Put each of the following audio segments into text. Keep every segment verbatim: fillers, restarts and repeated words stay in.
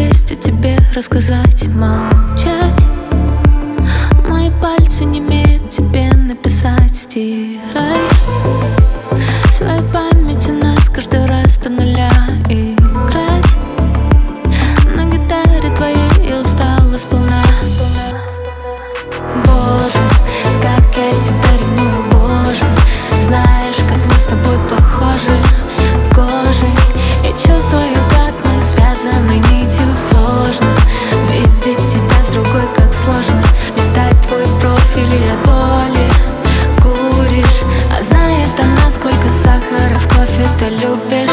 есть о тебе рассказать, молчать. Мои пальцы не имеют тебе написать, стирай свою память, у нас каждый раз до нуля играть. На гитаре твоей я устала сполна. Боже, как я тебя ревную, Боже. Знаешь, как мы с тобой похожи кожей. Я чувствую, как мы связаны нитью. Сложно видеть тебя с другой, как сложно листать твой профиль и от боли куришь. А знает она, сколько сахара в кофе ты любишь.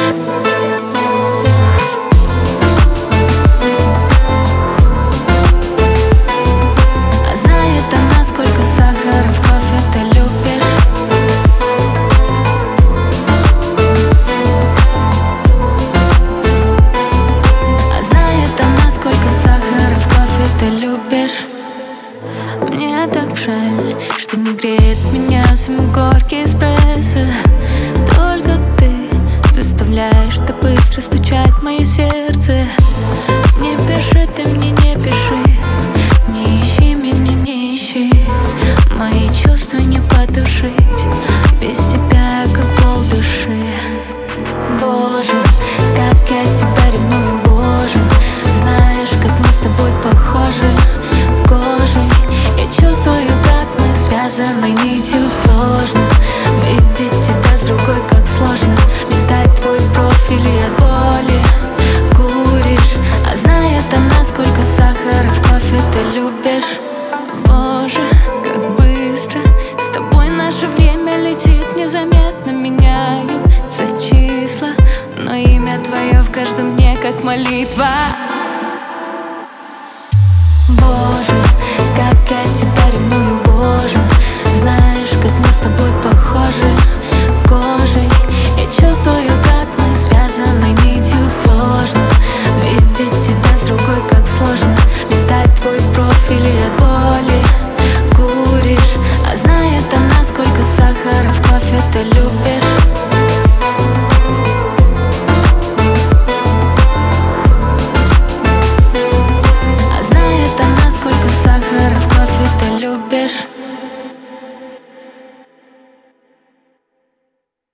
Мне так жаль, что не греет меня самый горький эспрессо. Только ты заставляешь так быстро стучать мое сердце. Не пиши ты мне, не пиши, не ищи меня, не ищи. Мои чувства не потушить, без тебя я как пол души. Боже, как я тебя ревную, Боже. Знаешь, как мы с тобой похожи кожей. Я чувствую, как мы связаны нитью. Сложно видеть тебя с другой, как сложно листать твой профиль и от боли куришь. А знает она, сколько сахара в кофе ты любишь. Боже, как быстро с тобой наше время летит, незаметно меняются числа, но имя твое в каждом дне как молитва.